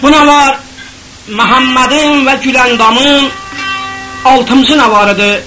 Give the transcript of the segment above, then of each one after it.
Buna var Muhammed'in ve Güləndamın 6-cı navarıdır.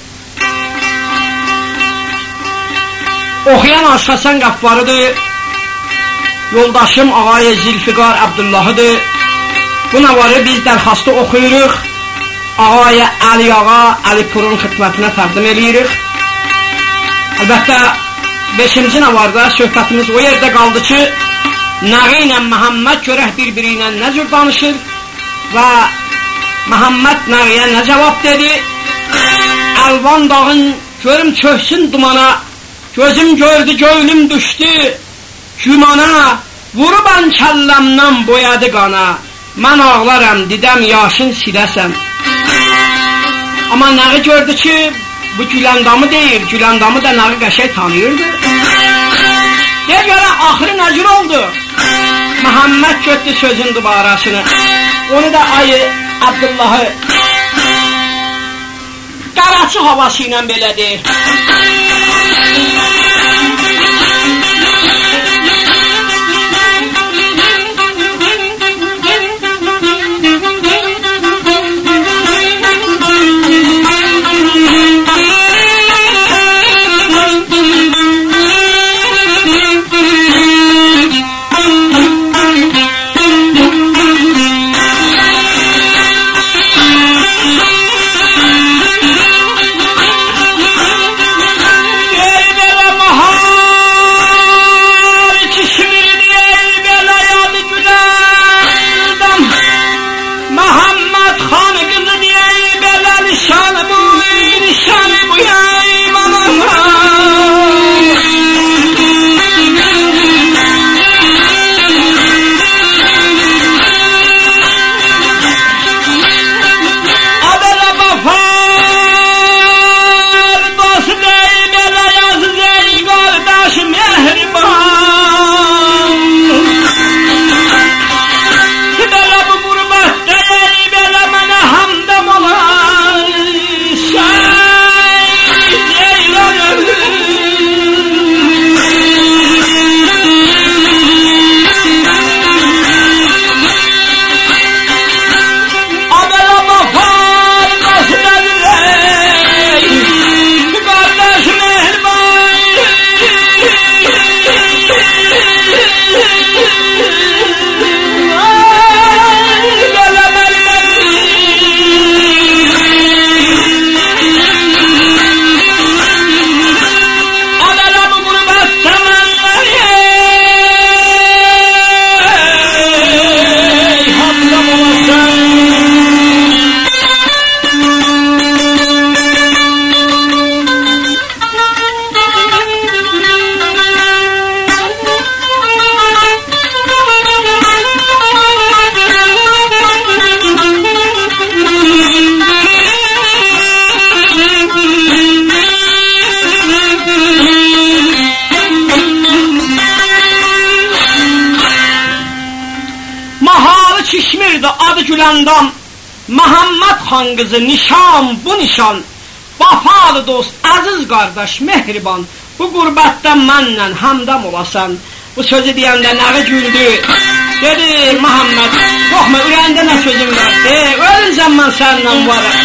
Oxuyan Aşxasan Qaffarıdır. Yoldaşım Ağay Zülfiqar Abdullahıdır. Bu navarı biz dərxastı oxuyuruq. Ağay Ali Ağa, Ali Purun xidmətinə təqdim edirik. Əlbəttə 5-ci navarda söhbətimiz o yerdə qaldı ki, Nağı ilə Muhammed görək bir-biri ilə nə cür danışır və Muhammed Nağıya nə cavab dedi? Əlvan dağın görüm çöksün dumana, gözüm gördü göylüm düşdü gümana, vuruban kəlləmdən boyadı qana, mən ağlaram didəm yaşın siləsən. Amma Nağı gördü ki, bu Güləndamı deyir, Güləndamı da Nağı qəşəng tanıyırdı. Deyə görə axırı nə cür oldu? Muhammed götdü sözün dubarasını, onu da ayı Abdullahı qaraçı havası ilə belə deyir. Güləndam Muhammed xan qızı nişan bu nişan, vafalı dost, əziz qardaş, mehriban, bu qurbətdən mənlə həmdəm olasan. Bu sözü deyəndə Nağı güldü. Dedi Muhammed, qorxma, ürəyində nə sözüm var? Ölüncəm mən səninlə varım.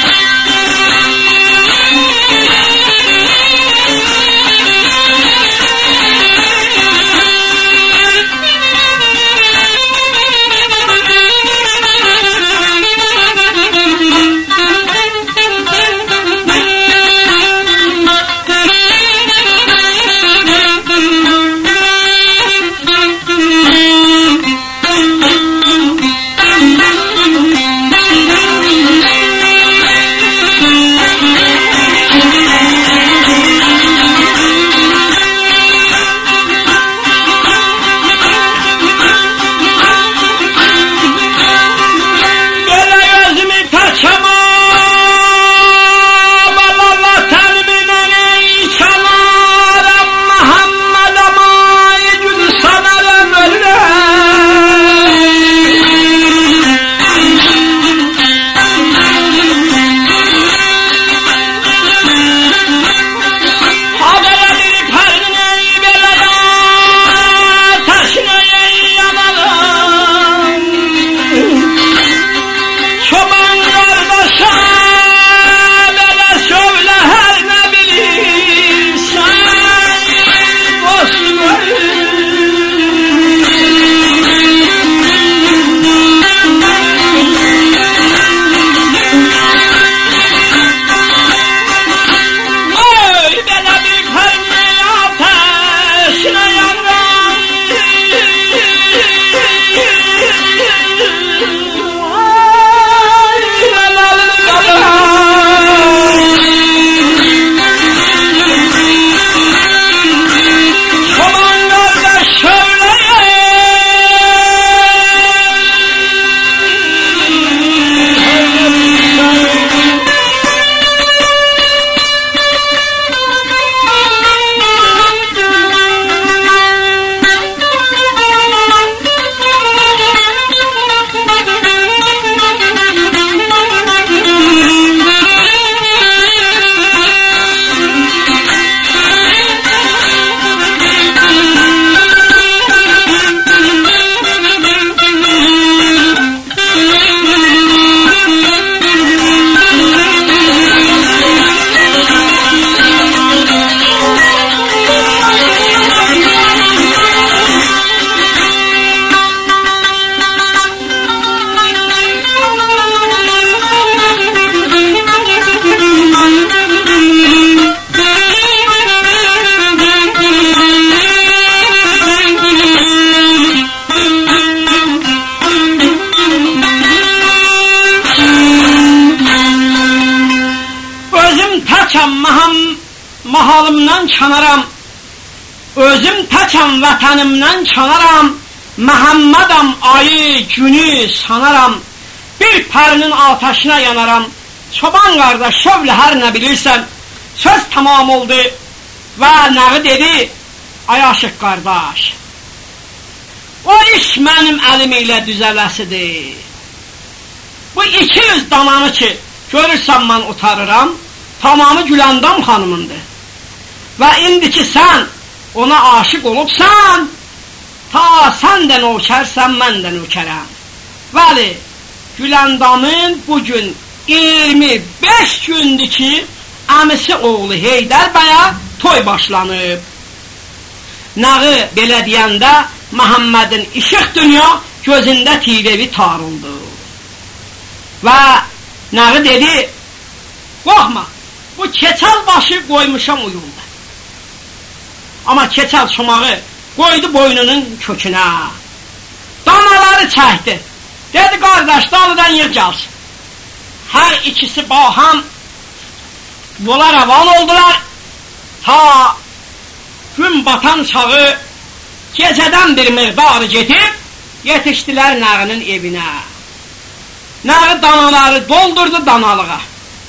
mahalımdan çanaram, özüm təkəm vətənimdən çanaram, Məhəmmədəm ayı, günü sanaram, bir pərinin ateşine yanaram, çoban qardaş, şövlə hər nə bilirsən, söz tamam oldu və nəği dedi, ay aşıq qardaş, o iş mənim əlim ilə düzələsidir. Bu 200 dananı ki, görürsən mən utarıram, tamamı Güləndam xanımındır. Və indi ki sən ona aşıq olubsan, ta sən də nökərsən, mən də nökərəm. Bəli, Güləndamın bugün 25 gündür ki, əmisi oğlu Heydər bəyə toy başlanıb. Nağı belə deyəndə Məhəmmədin işıq dünya gözündə tirəvi tarıldı. Və nağı dedi, qorxma, bu keçəl başı qoymuşam uyumda. Amma keçəl çomağı qoydu boynunun kökünə. Danaları çəkdi. Dedi, qardaş, dalıdan yığ gəlsin. Hər ikisi baham yola rəvan oldular. Ta gün batan çağı gecədən bir miqdarı gedib yetişdilər Nəğinin evinə. Nəği danaları doldurdu danalığa.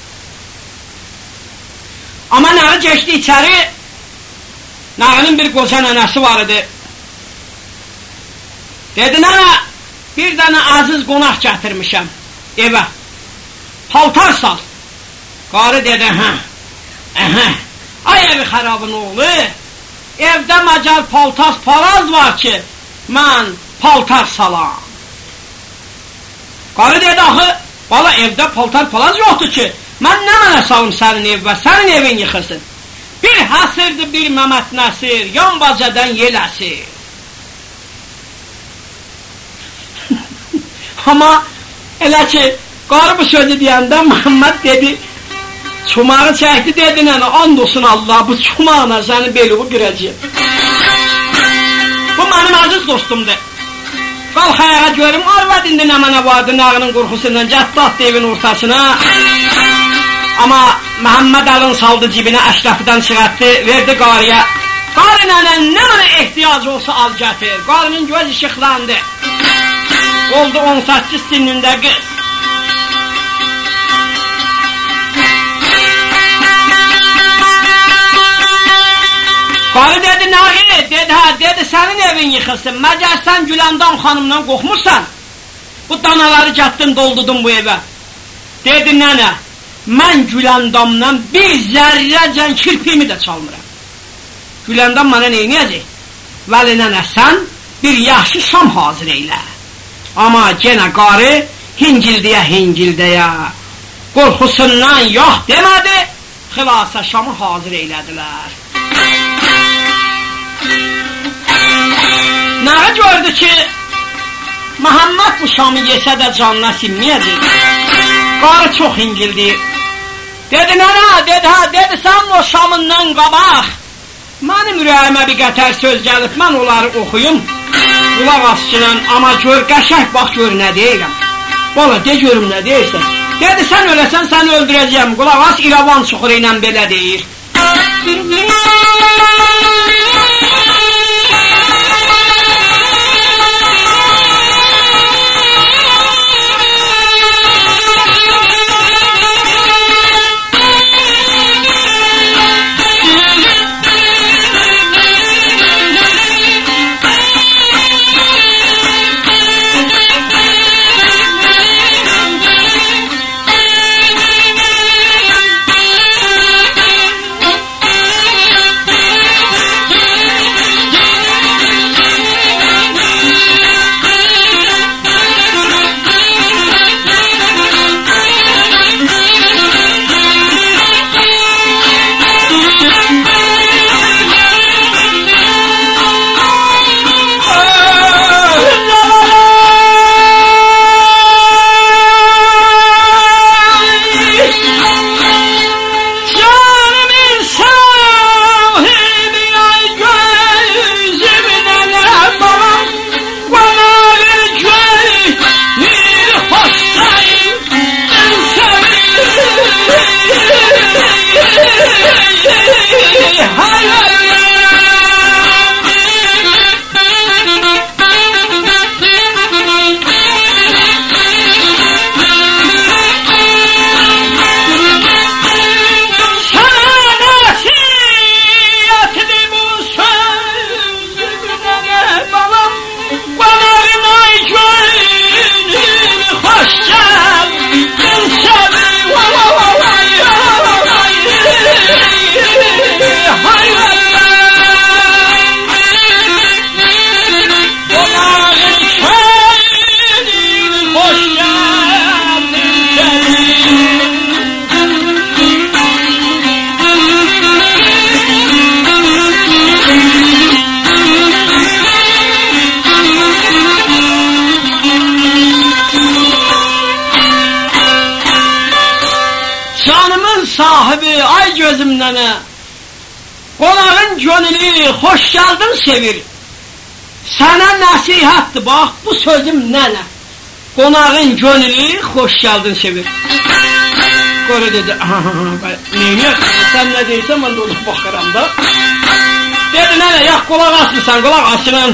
Amma Nəği geçdi içəri. Nəğinin bir qoca nənəsi var idi. Dedi, nənə, bir dənə əziz qonaq gətirmişəm evə. Paltar sal. Qarı dedi, ay evi xərabın oğlu, evdə məcal paltar paraz var ki, mən paltar salam. Qarı dedi, axı, bala evdə paltar paraz yoxdur ki, mən nə mənə salım sənin evə, sənin evin yıxırsın. Bir həsirdir, bir Məmət Nəsir, yan bacadan yel əsir. Amma elə ki, qarı bu sözü deyəndə Məhəmməd dedi, çomağı çəkdi, dedi, nənə, and olsun Allah, bu çomağına səni beluğu qıracaq. Bu mənim əziz dostumdur. Qalx ayağa görüm, arvad indi nə mənə vardı, Nəğinin qorxusundan, cətdə atdı evin ortasına. Amma Məhəmməd əlin saldı cibinə, əşrəfidən çıxartdı, verdi qarıya. Qarı nənə, nə mənə ehtiyacı olsa al gətir. Qarının göz işıqlandı. Oldu 18 sinində qız. Qarı dedi, Nəği, dedi, sənin evin yıxılsın. Məgər sən Güləndam xanımdan qorxmursan? Bu danaları gətdim, doldudum bu evə. Dedi, nənə, mən Güləndamdan bir zərrəcən kirpimi də çalmıram. Güləndam mənə neynəyəcək? Vəli nənə, sən bir yaxşı şam hazır eylə. Amma genə qarı hingildəyə, qorxusundan yox demədi, xilasa şamı hazır eylədilər. Nəği gördü ki, Məhəmməd bu şamı yesə də canına sinməyəcək. Qarı çox hingildi. Dedi, nənə, dedi, sən o şamından qabaq. Mənim ürəyimə bir qətər söz gəlib, mən onları oxuyum. Qulaq asçılan, amma gör, qəşək, bax gör, nə deyirəm. Bala, de görüm, nə deyirsən. Dedi, sən öləsən, səni öldürəcəyəm. Qulaq as, İrəvan çuxuru ilə belə deyir. sahibi, ay gözüm nene. Qonağın gönlü hoş geldin sevir. Sana nasihattı bak bu sözüm nene. Qonağın gönlü hoş geldin sevir. Qora dedi, neyine? Sen ne deyirsən, mən də olub baxıram da. Dedi, nene, yax, qulaq asmısan, qulaq asılan.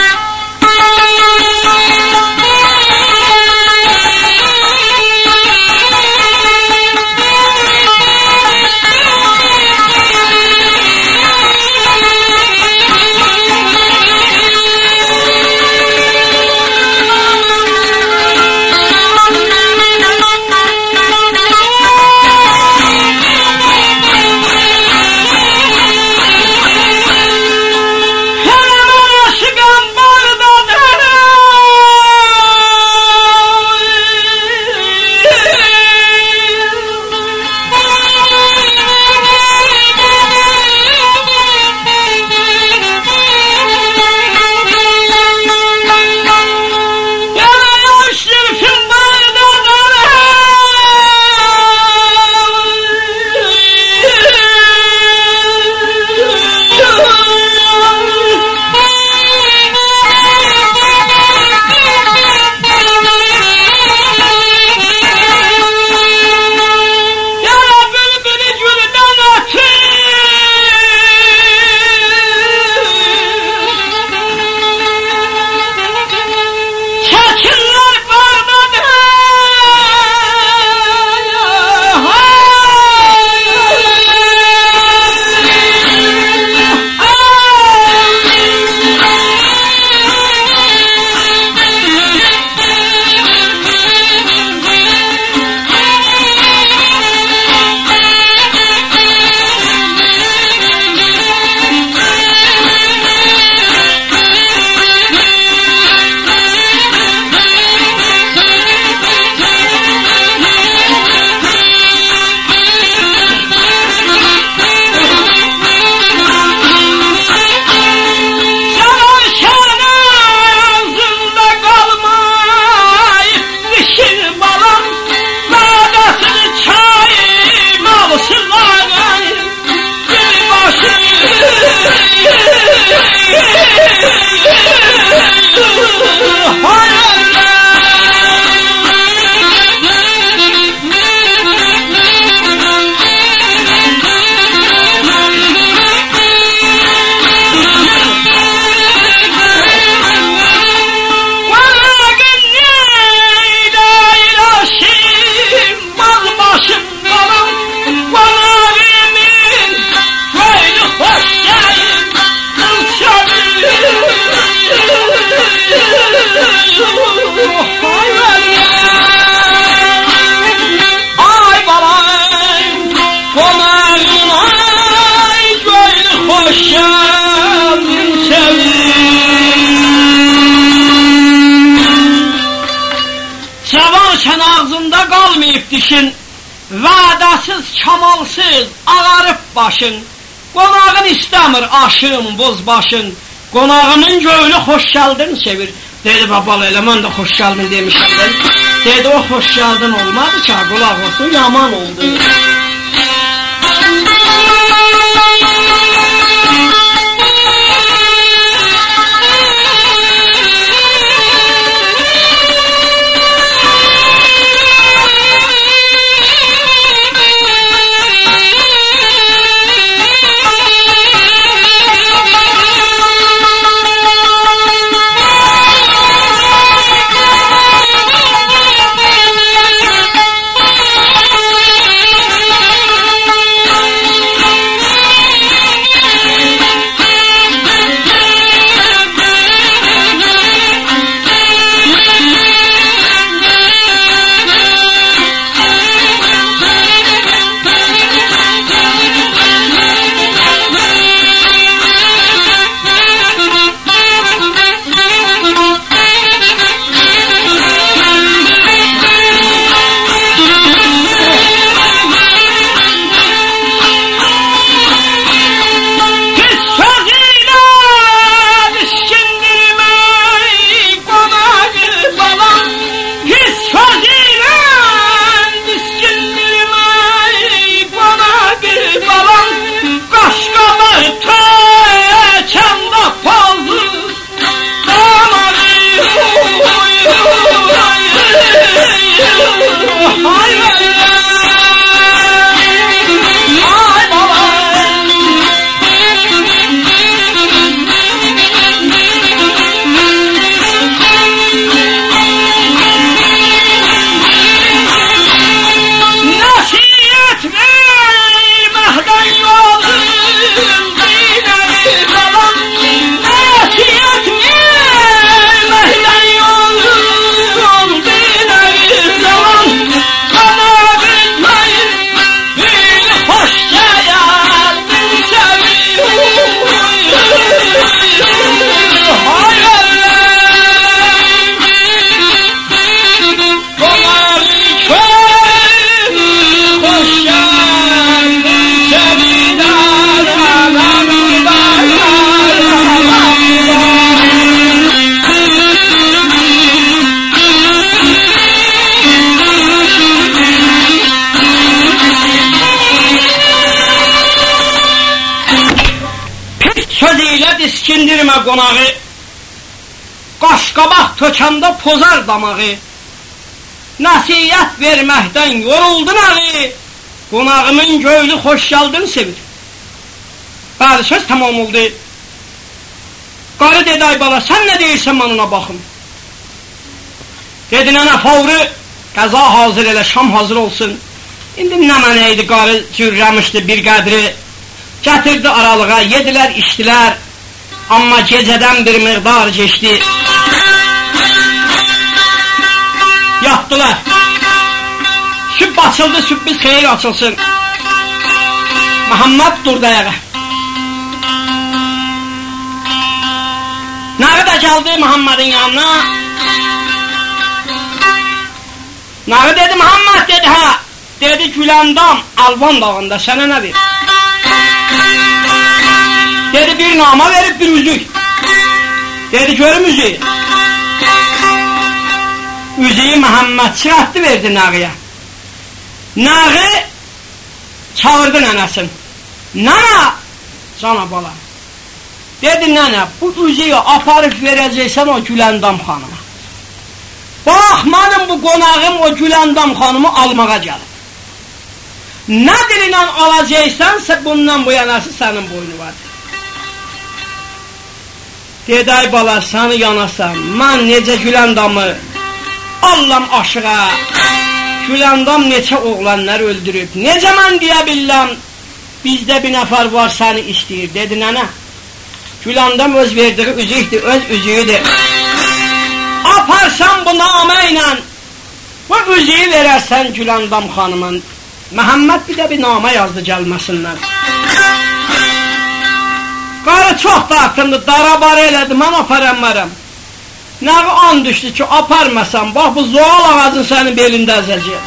Cavan ağzında qalmayıb dişin, vədəsiz, kamalsız, ağarıb başın. Qonağın istəmir aşın, bozbaşın, qonağının gönlü hoş geldin sevir. Dedi, babal elə, mən də hoş geldin demişəm ben. Dedi, o hoş geldin olmadı ki, qulaq olsun, yaman oldu. vermə qonağı, qaşqabaq tökəndə pozar damağı, nəsiyyət verməkdən yoruldun ağı, qonağımın göylü xoş gəldin sevir. Bəli, söz tamam oldu. Qarı dedi, ay bala, sən nə deyirsən, mən ona baxım. Dedi, nənə, favru, qəza hazır elə, şam hazır olsun. İndi nə mənə idi, qarı cürrəmişdi bir qədri, gətirdi aralığa, yedilər, içdilər, amma gecədən bir miqdar geçdi. Yatdılar. Sübb açıldı, sübbiz xeyir açılsın. Muhammed durdu ayağa. Nağı da geldi Muhammed'in yanına. Nağı dedi, Muhammed dedi, ha. Dedi, Güləndam, Alban dağında, sənə nə verir? Dedi, bir nama verib, bir üzük. Dedi, görüm üzüyü. Üzüyü Muhammed çırattı, verdi Nağıya. Nağı çağırdı nənəsin. Nənə, cana bala. Dedi, nənə, bu üzüyü aparıb verəcəksən o Güləndam xanıma. Bax, mənim bu qonağım o Güləndam xanımı almağa gəlib. Nə dilinlə alacaqsansa, bundan bu yanası sənin boynu var. Dedi, ay bala, səni yanasan, mən necə Güləndamı allam aşığa, Güləndam neçə oğlanlar öldürüb, necə mən deyə biləm, bizdə bir nəfər var səni istəyir. Dedi, nənə, Güləndam öz verdiği üzükdür, öz üzüyüdür. Aparsan bu namə ilə, bu üzüyü verərsən Güləndam xanımın. Məhəmməd bir də bir namə yazdı gəlməsindən. Qarı çox dartındı, darabar elədi, mən aparəmərəm. Nəği an düşdü ki, aparmasan, bax bu zoğal ağacın sənin belində əzəcək.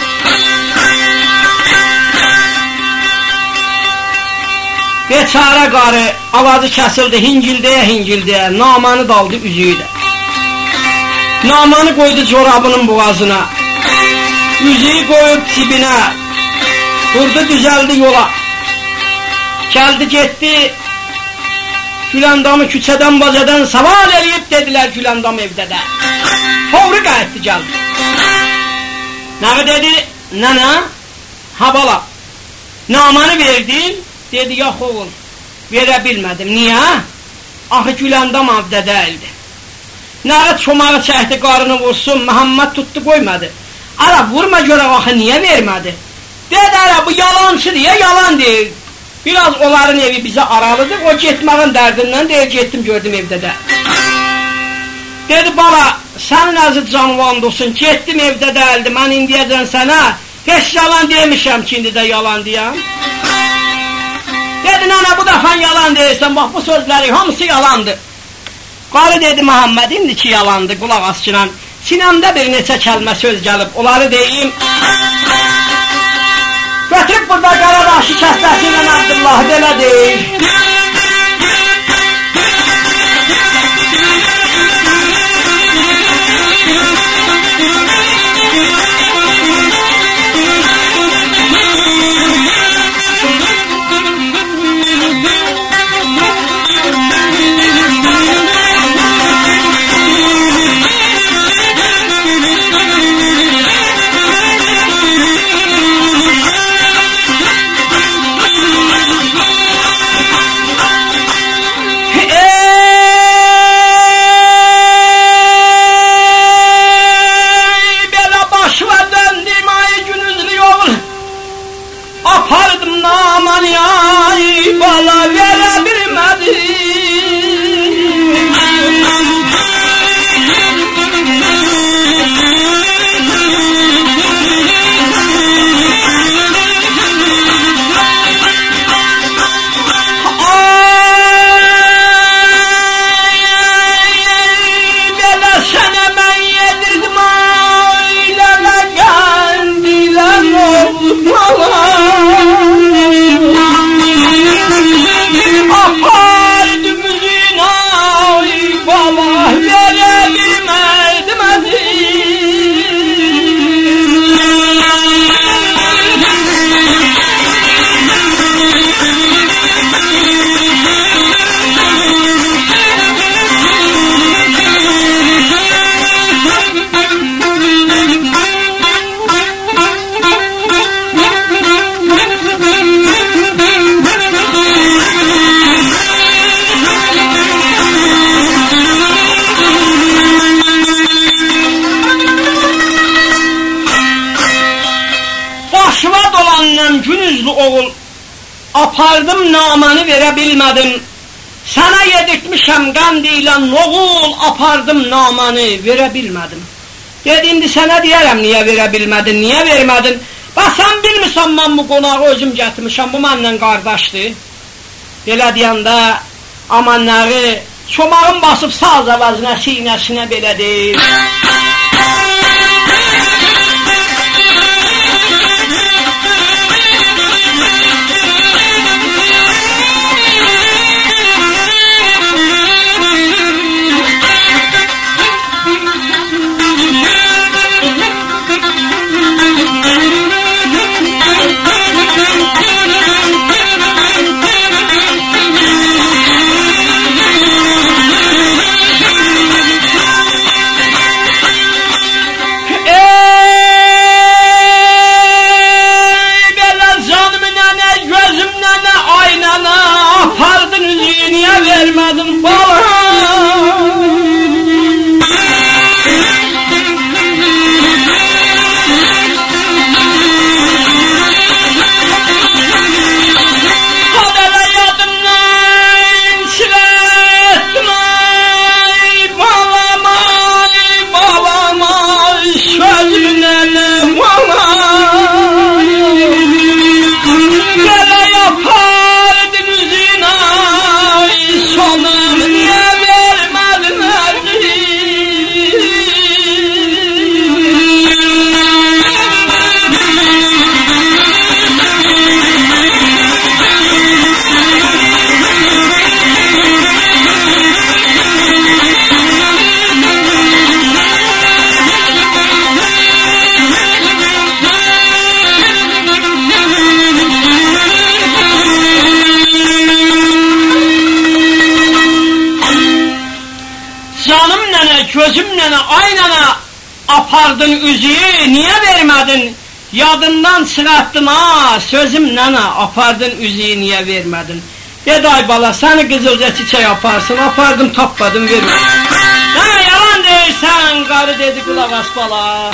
Beçara qarı, ağacı kəsildi, hingildəyə, namanı daldı üzüyü də. Namanı qoydu corabının boğazına, üzüyü qoyub cibinə, durdu, düzəldi yola. Gəldi, getdi, Güləndamı küçədən, bacadan saval eləyib, dedilər Güləndam evdə də. Favru qayıtdı, gəldi. Nəği dedi, nənə, ha bala, namanı verdin, dedi, yox oğul, verə bilmədim. Niyə? Axı Güləndam evdə deyildi. Nəği çomağı çəkdi, qarını vursun, Məhəmməd tutdu, qoymadı. Ara, vurma görək, axı niyə vermədi? Dedi, ara, bu yalancı deyə, yalan deyil. Biraz onların evi bizə aralıdır, o getməğin dərdindən deyir, getdim, gördüm evdə də. Dedi, bala, sənin əzid canvan olsun, getdim evdə dəldi, mən indiyəcən sənə, heç yalan demişəm ki, indi də yalan deyəm. Dedi, nənə, bu dəfən yalan deyirsən, bax, bu sözləri hamısı yalandır. Qarı dedi, Məhəmməd, indi ki yalandır, qulaq asçılan, sinəmdə bir neçə kəlmə söz gəlib, onları deyim. Götürüb burada Qaradaşı kəstəsi ilə Abdullahı belə deyir. senden günüzlü oğul, apardım namanı verə bilmədim. Sana yedirtmişəm qandıyla noğul, apardım namanı verə bilmədim. Dedi, indi sənə deyərəm, niyə verə bilmədin, niyə vermədin? Bax, sən bilmirsən, mən bu qonağı özüm gətirmişəm, bu məndən qardaşdır. Belə deyəndə, amanları, çomağın basıb saz əvəzinə, sinəsinə belə deyir. Vermedim bana. Kadere yadımdan siletmay, bağlamay, bağlamay, sözümden bağlamay. Böyle yapardın zinay, sonum niye vermedin Canım nene, gözüm nene, aynana apardın üzüyü, niye vermedin? Yadından çıkarttın ha, sözüm nene, apardın üzüyü, niye vermedin? Dedi, ay bala, seni kızılca çiçeği yaparsın, apardım, tapmadım, vermedim. Nene, yalan değilsen, karı dedi, kulak as bala.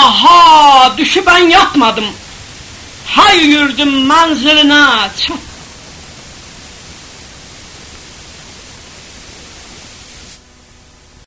Aha, düşüp ben yatmadım. Hay yürüdüm menziline, çatdım.